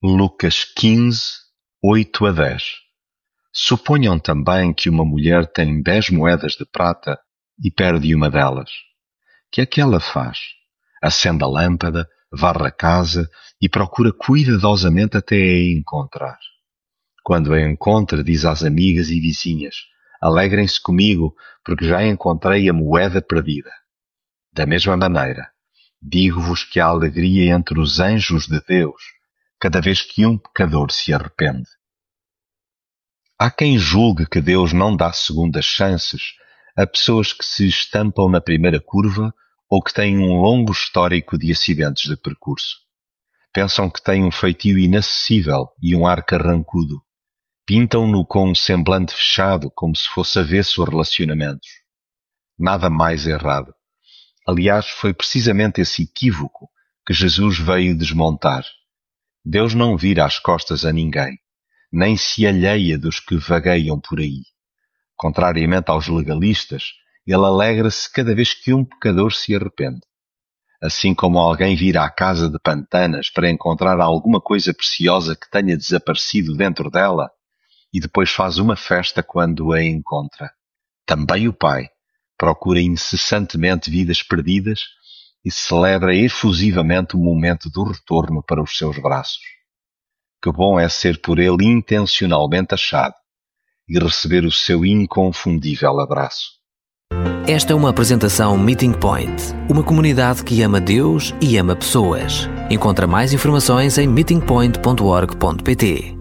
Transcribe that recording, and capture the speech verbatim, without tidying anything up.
Lucas quinze, oito a dez. Suponham também que uma mulher tem dez moedas de prata e perde uma delas. Que é que ela faz? Acende a lâmpada, varre a casa e procura cuidadosamente até a encontrar. Quando a encontra, diz às amigas e vizinhas: alegrem-se comigo, porque já encontrei a moeda perdida. Da mesma maneira, digo-vos que há alegria entre os anjos de Deus, cada vez que um pecador se arrepende. Há quem julgue que Deus não dá segundas chances a pessoas que se estampam na primeira curva ou que têm um longo histórico de acidentes de percurso. Pensam que têm um feitio inacessível e um ar carrancudo. Pintam-no com um semblante fechado, como se fosse avesso a relacionamentos. Nada mais errado. Aliás, foi precisamente esse equívoco que Jesus veio desmontar. Deus não vira as costas a ninguém, nem se alheia dos que vagueiam por aí. Contrariamente aos legalistas, ele alegra-se cada vez que um pecador se arrepende. Assim como alguém vira à casa de pantanas para encontrar alguma coisa preciosa que tenha desaparecido dentro dela, e depois faz uma festa quando a encontra. Também o Pai procura incessantemente vidas perdidas e celebra efusivamente o momento do retorno para os seus braços. Que bom é ser por ele intencionalmente achado e receber o seu inconfundível abraço. Esta é uma apresentação Meeting Point, uma comunidade que ama Deus e ama pessoas. Encontra mais informações em meeting point ponto org ponto pt.